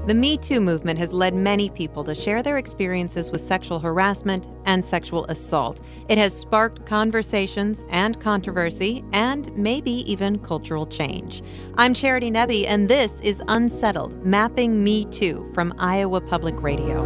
The Me Too movement has led many people to share their experiences with sexual harassment and sexual assault. It has sparked conversations and controversy and maybe even cultural change. I'm Charity Nebbe, and this is Unsettled, Mapping Me Too from Iowa Public Radio.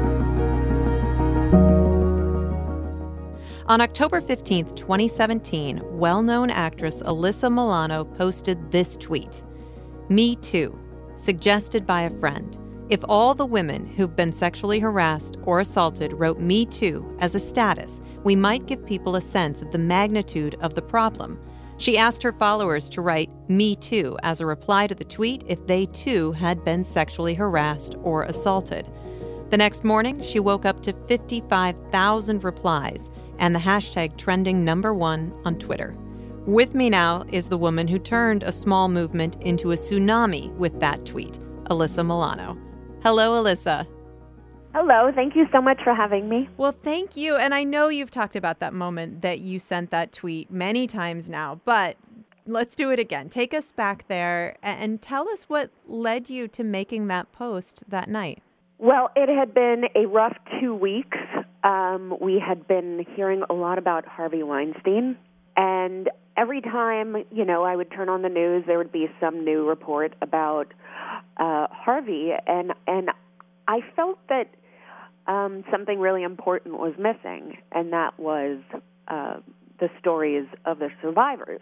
On October 15th, 2017, well-known actress Alyssa Milano posted this tweet: "Me Too. Suggested by a friend. If all the women who've been sexually harassed or assaulted wrote Me Too as a status, we might give people a sense of the magnitude of the problem." She asked her followers to write Me Too as a reply to the tweet if they too had been sexually harassed or assaulted. The next morning, she woke up to 55,000 replies and the hashtag trending #1 on Twitter. With me now is the woman who turned a small movement into a tsunami with that tweet, Alyssa Milano. Hello, Alyssa. Hello. Thank you so much for having me. Well, thank you. And I know you've talked about that moment that you sent that tweet many times now, but let's do it again. Take us back there and tell us what led you to making that post that night. Well, it had been a rough 2 weeks. We had been hearing a lot about Harvey Weinstein, and every time, I would turn on the news, there would be some new report about Harvey, and I felt that something really important was missing, and that was the stories of the survivors.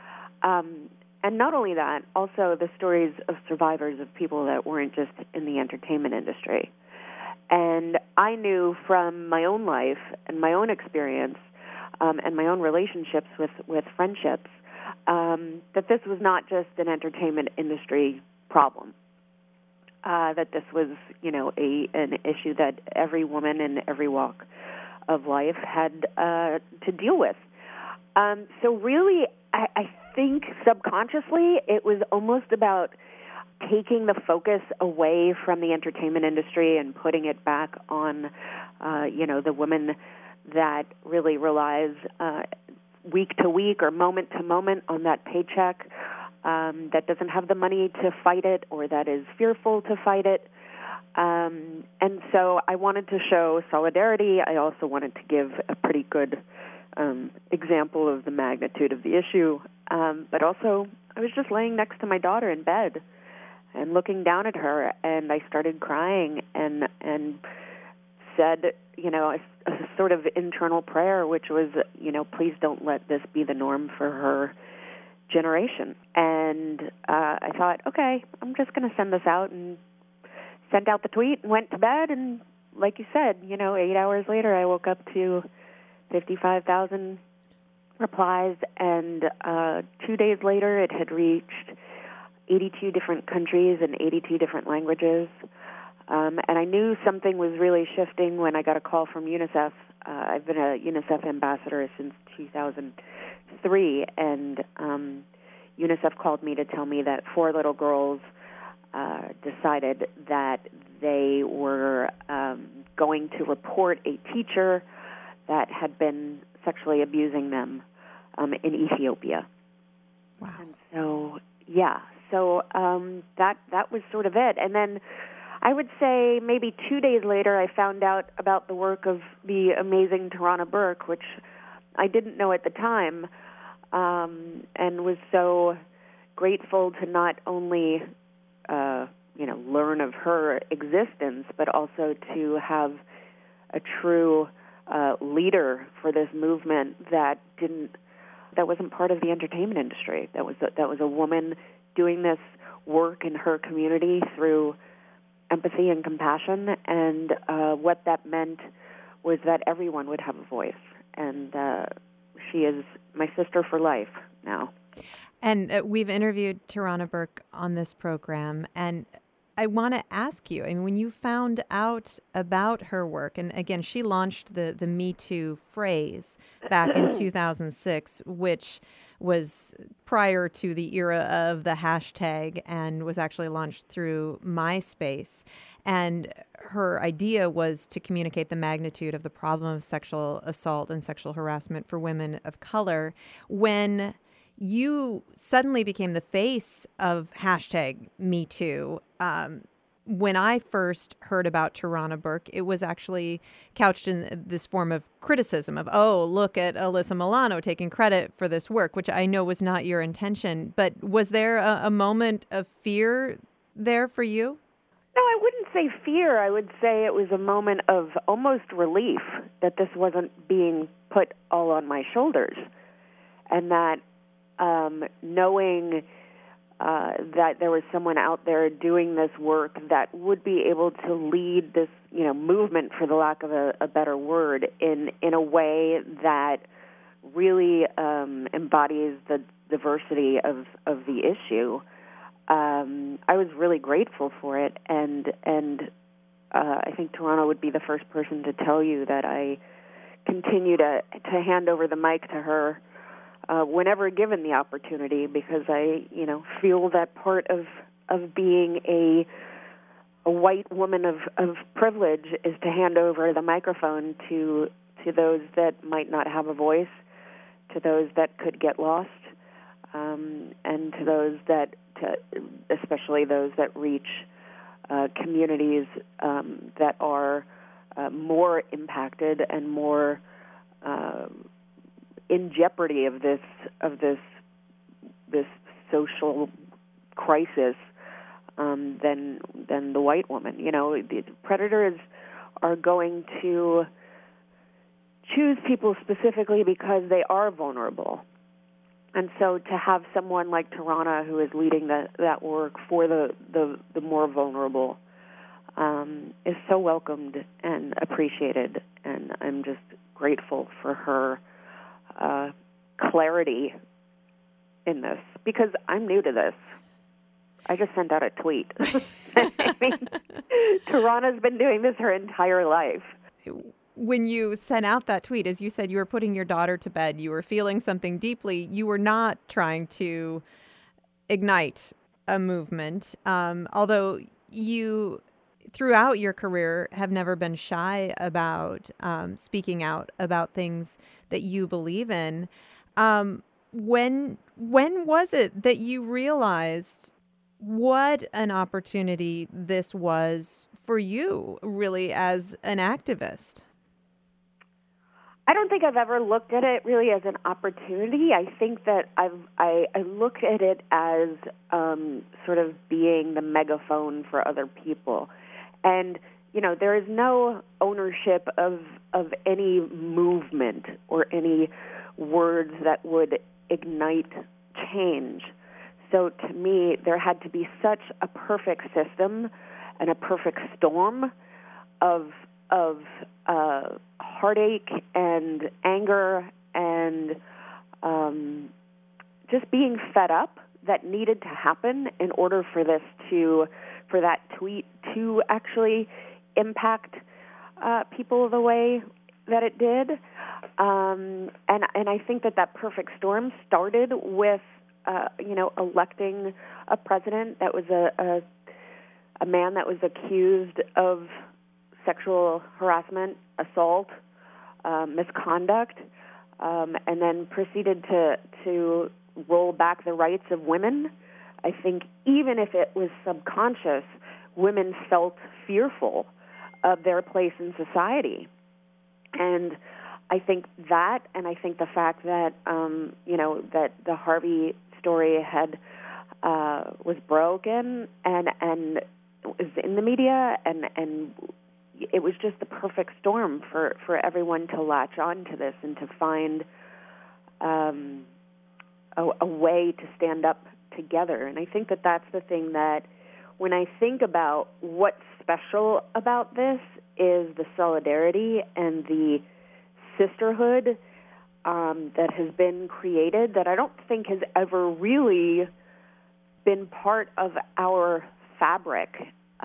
And not only that, also the stories of survivors of people that weren't just in the entertainment industry. And I knew from my own life and my own experience and my own relationships with friendships that this was not just an entertainment industry problem. That this was, an issue that every woman in every walk of life had to deal with. So really, I think subconsciously it was almost about taking the focus away from the entertainment industry and putting it back on, the woman that really relies week to week or moment to moment on that paycheck, that doesn't have the money to fight it or that is fearful to fight it. And so I wanted to show solidarity. I also wanted to give a pretty good example of the magnitude of the issue. But also, I was just laying next to my daughter in bed and looking down at her, and I started crying and said, a sort of internal prayer, which was, please don't let this be the norm for her generation. And I thought, okay, I'm just going to send this out, and sent out the tweet and went to bed. And like you said, 8 hours later, I woke up to 55,000 replies, and 2 days later, it had reached 82 different countries and 82 different languages. And I knew something was really shifting when I got a call from UNICEF. I've been a UNICEF ambassador since 2003, and UNICEF called me to tell me that 4 little girls decided that they were going to report a teacher that had been sexually abusing them in Ethiopia. Wow. And so, that was sort of it. And then I would say maybe 2 days later, I found out about the work of the amazing Tarana Burke, which I didn't know at the time, and was so grateful to not only learn of her existence, but also to have a true leader for this movement that wasn't part of the entertainment industry. That was a woman doing this work in her community through empathy and compassion, and what that meant was that everyone would have a voice. And she is my sister for life now. And we've interviewed Tarana Burke on this program, and I want to ask you, when you found out about her work, and again, she launched the Me Too phrase back in 2006, which was prior to the era of the hashtag and was actually launched through MySpace. And her idea was to communicate the magnitude of the problem of sexual assault and sexual harassment for women of color. When you suddenly became the face of hashtag Me Too, when I first heard about Tarana Burke, it was actually couched in this form of criticism of, oh, look at Alyssa Milano taking credit for this work, which I know was not your intention. But was there a moment of fear there for you? No, I wouldn't say fear. I would say it was a moment of almost relief that this wasn't being put all on my shoulders, and that knowing that there was someone out there doing this work that would be able to lead this, movement, for the lack of a better word, in a way that really embodies the diversity of the issue. I was really grateful for it, and I think Tarana would be the first person to tell you that I continue to hand over the mic to her whenever given the opportunity, because I, feel that part of being a white woman of privilege is to hand over the microphone to those that might not have a voice, to those that could get lost, and to those especially those that reach communities that are more impacted and more in jeopardy of this social crisis than the white woman. The predators are going to choose people specifically because they are vulnerable. And so to have someone like Tarana, who is leading that work for the more vulnerable, is so welcomed and appreciated. And I'm just grateful for her clarity in this, because I'm new to this. I just sent out a tweet. I mean, Tarana's been doing this her entire life. When you sent out that tweet, as you said, you were putting your daughter to bed, you were feeling something deeply, you were not trying to ignite a movement, although you, throughout your career, have never been shy about speaking out about things that you believe in. When was it that you realized what an opportunity this was for you, really, as an activist? I don't think I've ever looked at it really as an opportunity. I think that I look at it as sort of being the megaphone for other people. And, there is no ownership of any movement or any words that would ignite change. So to me, there had to be such a perfect system and a perfect storm of heartache and anger and just being fed up that needed to happen in order for that tweet to actually impact people the way that it did. And I think that perfect storm started with electing a president that was a man that was accused of sexual harassment, assault, misconduct, and then proceeded to roll back the rights of women. I think even if it was subconscious, women felt fearful of their place in society. And I think that, and I think the fact that, that the Harvey story was broken and was in the media, and it was just the perfect storm for everyone to latch on to this and to find a way to stand up together. And I think that that's the thing that, when I think about what's special about this, is the solidarity and the sisterhood that has been created, that I don't think has ever really been part of our fabric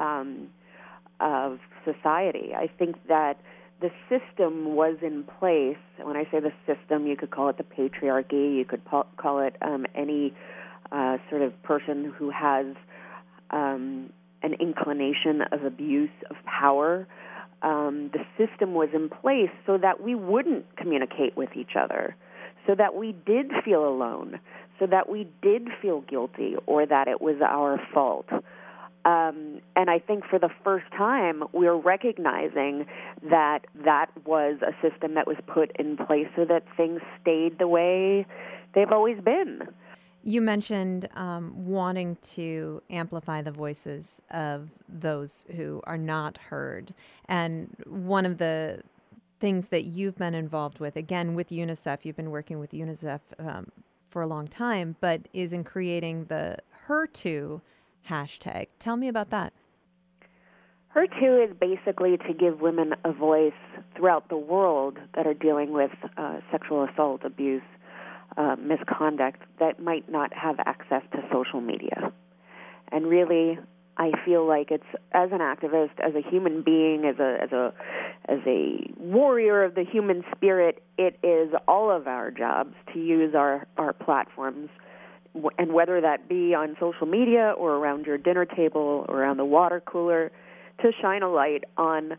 of society. I think that the system was in place. When I say the system, you could call it the patriarchy, you could call it any sort of person who has an inclination of abuse of power. The system was in place so that we wouldn't communicate with each other, so that we did feel alone, so that we did feel guilty or that it was our fault. And And I think for the first time, we're recognizing that that was a system that was put in place so that things stayed the way they've always been. You mentioned wanting to amplify the voices of those who are not heard. And one of the things that you've been involved with, again, with UNICEF, you've been working with UNICEF for a long time, but is in creating the Her2 hashtag. Tell me about that. Her2 is basically to give women a voice throughout the world that are dealing with sexual assault, abuse, misconduct, that might not have access to social media. And really, I feel like it's, as an activist, as a human being, as a warrior of the human spirit, it is all of our jobs to use our platforms, and whether that be on social media or around your dinner table or around the water cooler, to shine a light on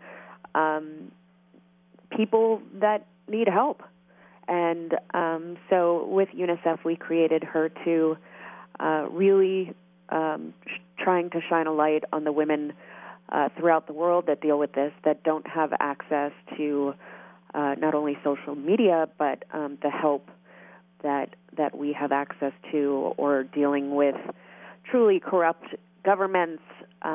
people that need help. And so with UNICEF, we created Her2, really trying to shine a light on the women throughout the world that deal with this, that don't have access to not only social media, but the help that we have access to, or dealing with truly corrupt governments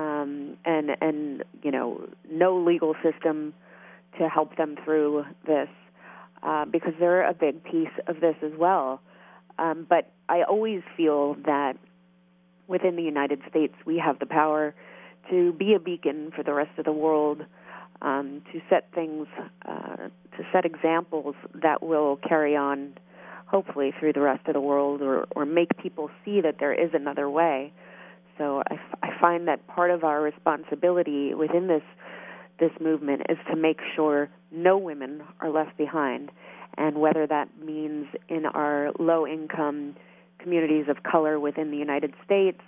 and no legal system to help them through this, because they're a big piece of this as well. But I always feel that within the United States, we have the power to be a beacon for the rest of the world, to set things, to set examples that will carry on, hopefully, through the rest of the world, or make people see that there is another way. So I find that part of our responsibility within this movement is to make sure no women are left behind, and whether that means in our low-income communities of color within the United States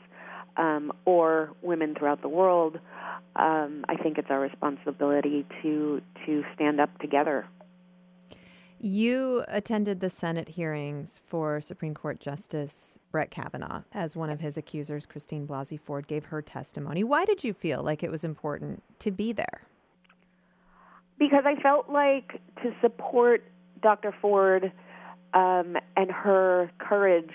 or women throughout the world, I think it's our responsibility to stand up together. You attended the Senate hearings for Supreme Court Justice Brett Kavanaugh as one of his accusers. Christine Blasey Ford gave her testimony. Why did you feel like it was important to be there? Because I felt like to support Dr. Ford and her courage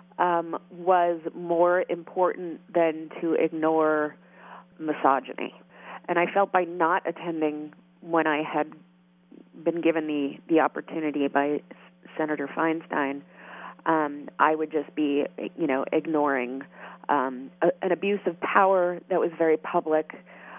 was more important than to ignore misogyny. And I felt by not attending when I had been given the opportunity by Senator Feinstein, I would just be, ignoring an abuse of power that was very public,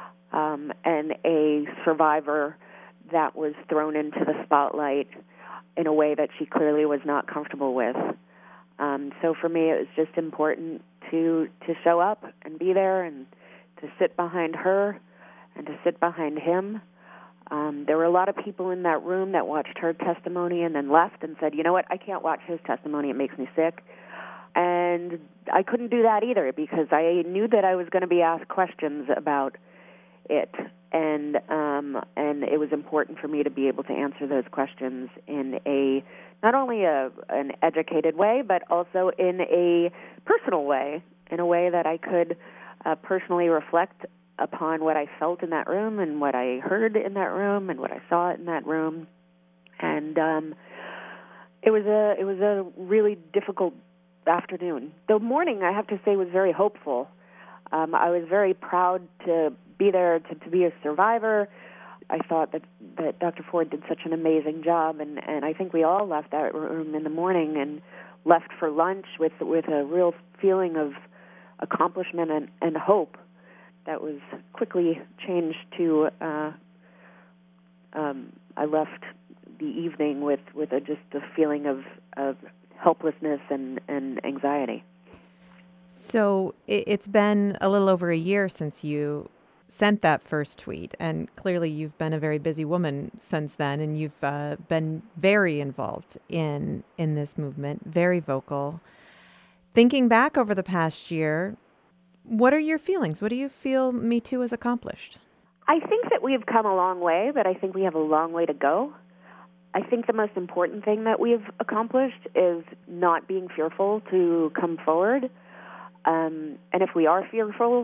and a survivor that was thrown into the spotlight in a way that she clearly was not comfortable with. So for me, it was just important to show up and be there and to sit behind her and to sit behind him. There were a lot of people in that room that watched her testimony and then left and said, you know what, I can't watch his testimony, it makes me sick. And I couldn't do that either, because I knew that I was going to be asked questions about it. And it was important for me to be able to answer those questions in a not only an educated way, but also in a personal way, in a way that I could personally reflect upon what I felt in that room and what I heard in that room and what I saw in that room. And it was a really difficult afternoon. The morning, I have to say, was very hopeful. I was very proud to be there, to be a survivor. I thought that Dr. Ford did such an amazing job, and I think we all left that room in the morning and left for lunch with a real feeling of accomplishment and hope that was quickly changed to I left the evening with just a feeling of helplessness and anxiety. So it's been a little over a year since you sent that first tweet, and clearly you've been a very busy woman since then, and you've been very involved in this movement, very vocal. Thinking back over the past year, what are your feelings? What do you feel Me Too has accomplished? I think that we've come a long way, but I think we have a long way to go. I think the most important thing that we've accomplished is not being fearful to come forward. And if we are fearful,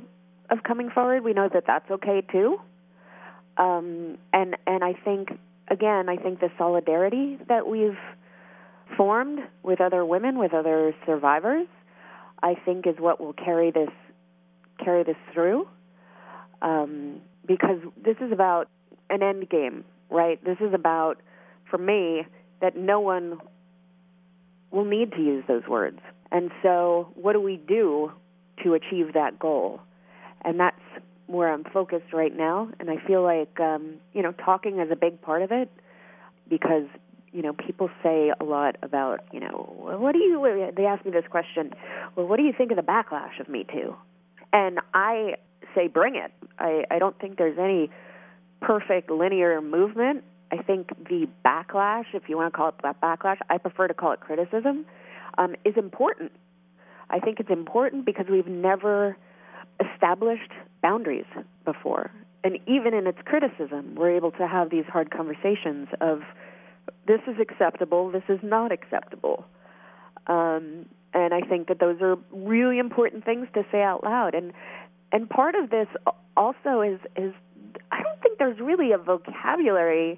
of coming forward. We know that that's okay too. And I think, again, the solidarity that we've formed with other women, with other survivors, I think is what will carry this through. Because this is about an end game, right? This is about, for me, that no one will need to use those words. And so what do we do to achieve that goal? And that's where I'm focused right now. And I feel like, talking is a big part of it because, people say a lot about, they ask me this question, well, what do you think of the backlash of Me Too? And I say bring it. I don't think there's any perfect linear movement. I think the backlash, if you want to call it that backlash, I prefer to call it criticism, is important. I think it's important because we've never established boundaries before. And even in its criticism, we're able to have these hard conversations of this is acceptable, this is not acceptable. And I think that those are really important things to say out loud. And part of this also is I don't think there's really a vocabulary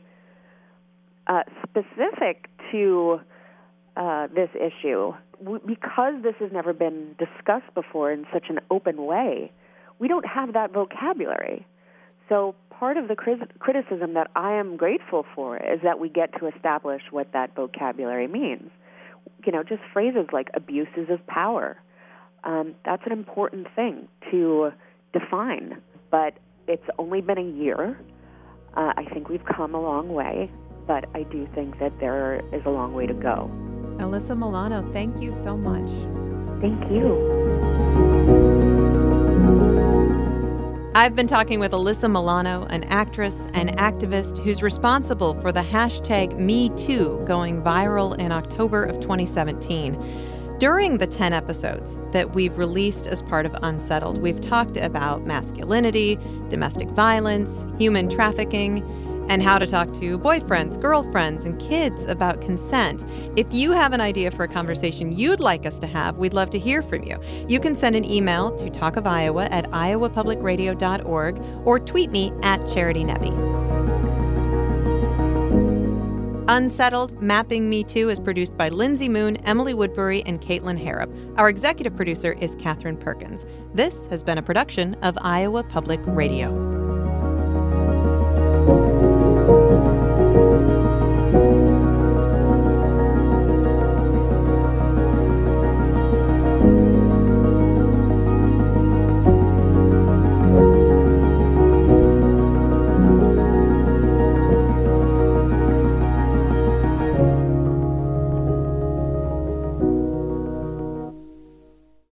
specific to this issue. Because this has never been discussed before in such an open way, we don't have that vocabulary. So part of the criticism that I am grateful for is that we get to establish what that vocabulary means. Just phrases like abuses of power. That's an important thing to define, but it's only been a year. I think we've come a long way, but I do think that there is a long way to go. Alyssa Milano, thank you so much. Thank you. I've been talking with Alyssa Milano, an actress and activist who's responsible for the hashtag #MeToo going viral in October of 2017. During the 10 episodes that we've released as part of Unsettled, we've talked about masculinity, domestic violence, human trafficking, and how to talk to boyfriends, girlfriends, and kids about consent. If you have an idea for a conversation you'd like us to have, we'd love to hear from you. You can send an email to talkofiowa@iowapublicradio.org or tweet me @CharityNebby. Unsettled, Mapping Me Too is produced by Lindsay Moon, Emily Woodbury, and Caitlin Harrop. Our executive producer is Katherine Perkins. This has been a production of Iowa Public Radio.